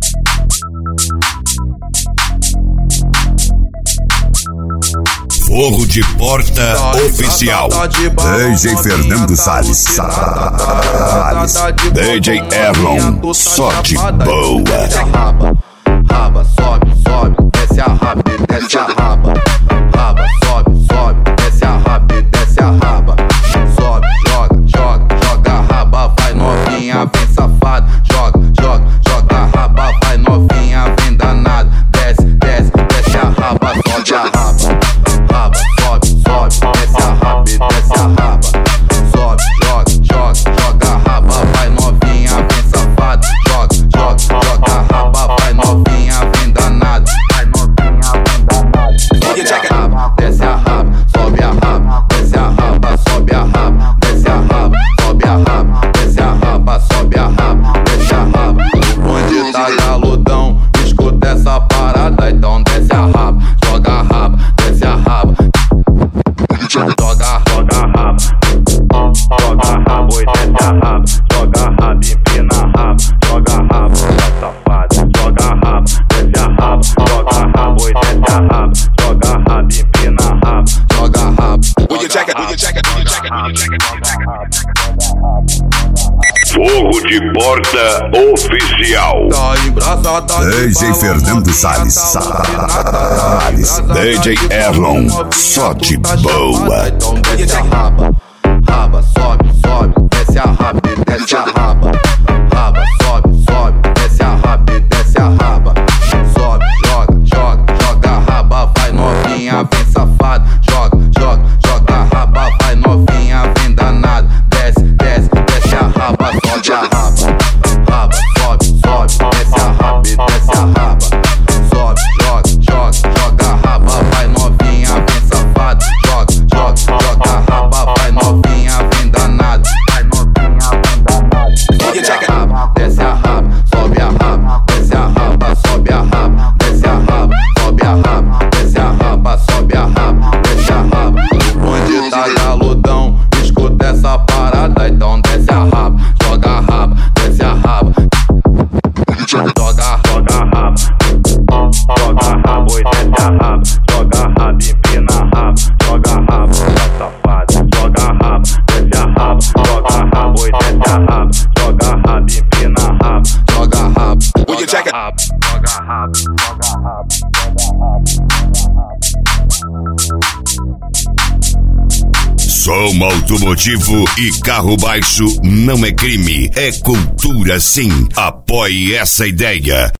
Fogo de Porta Oficial. DJ Fernando Salles. DJ Erlon, só de boa. Raba, sobe, sobe, desce a raba, desce a raba. Raba, sobe, sobe, desce a raba, desce a raba. Sobe, joga, joga, joga a raba, vai novinha, vem safado. Joga, joga, joga a raba, vai novinha, vem danado. Desce, desce, desce a raba, sobe a raba. Raba, sobe, sobe, desce a raba, desce a raba. Sobe, joga, joga, joga a raba, vai novinha, vem safado. Joga, joga, joga a raba, vai novinha, vem danado. Vai novinha, vem danado. Desce a raba, sobe a raba, desce a raba, sobe a raba, desce a raba, sobe a raba, desce a raba, sobe a raba, desce a raba. O bonde tá galudão, escuta essa parada, então desce a raba, joga a raba, desce a raba. Joga a raba, joga a raba, oi, desce a raba, joga a raba, empina a raba, joga a raba, tá safado, joga a raba, desce a raba, joga a raba, oi, desce a raba, joga a raba, empina a raba, joga a raba. Will you check it? Will you check it? Will you check it? Will you check it? Fogo de Porta Oficial. Tá embraçada, DJ Fernando Salles. DJ Erlon, só de boa. Então desce a raba, raba, sobe, sobe, desce a raba, desce a raba. Raba, sobe, sobe, desce a raba, desce a raba. Sobe, joga, joga, joga a raba, vai novinha, vem safado. Joga, joga, joga a raba, vai novinha, vem danado. Desce, desce, desce a raba, sobe a raba. Raba, sobe, sobe, desce a raba, desce a raba. Sobe, joga, joga, joga a raba, vai novinha, vem safado. Joga, joga, joga a raba, vai novinha, vem danado. Vai novinha, vem danado. Desce a raba, sobe a raba, desce a raba, sobe a raba, desce a raba, sobe a raba, desce a raba, sobe a raba, desce a raba. O bonde tá galudão, escuta essa parada, então desce a raba, joga a raba, desce a raba. Joga a raba, joga a raba, oi, desce a raba, joga a raba, empina a raba, joga a raba, tá safado, joga a raba, desce a raba, joga a raba, oi, desce a raba, joga a raba, empina a raba, joga a raba. Will you check it? Joga a raba, joga a raba, Som automotivo e carro baixo não é crime, é cultura sim. Apoie essa ideia.